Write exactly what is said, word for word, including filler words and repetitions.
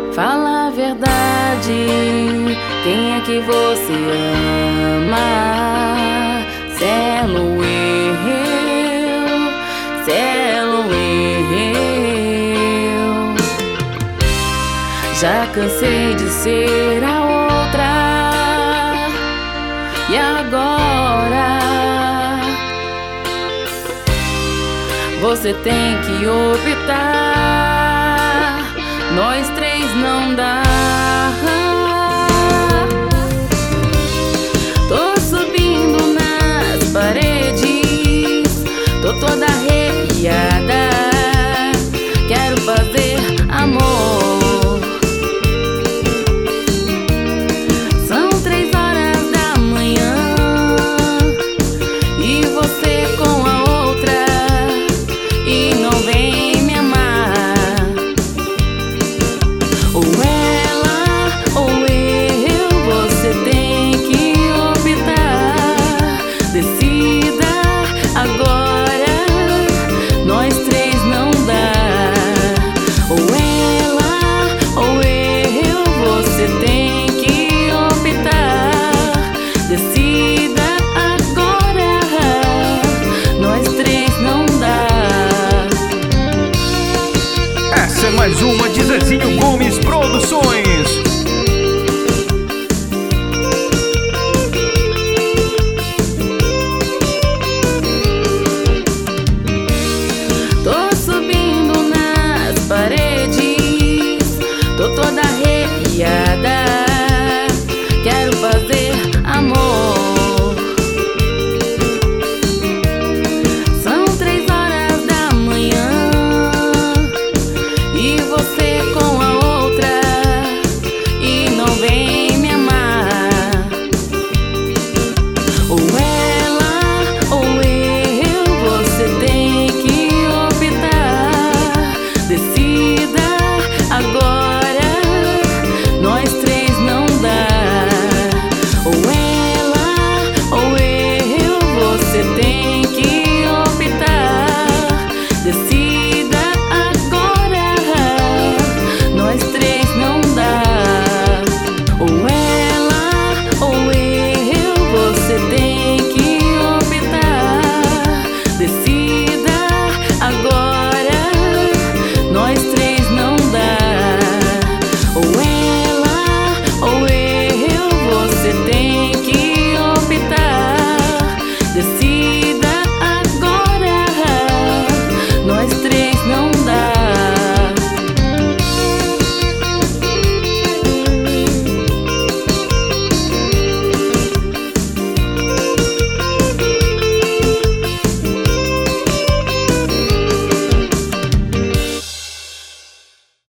Fala a verdade, quem é que você ama? Selo eu, selo eu. Já cansei de ser a outra, e agora você tem que optar. Nós três não dá. Tô subindo nas paredes, tô toda arrepiada. Quero fazer amor. São três horas da manhã e você com a outra, e não vem me amar. Ou ela ou eu, você tem que optar. Decida agora, nós três não dá. Ou ela ou eu, você tem que optar. Decida agora, nós três não dá. Essa é mais uma de Zezinho Gomes Produções.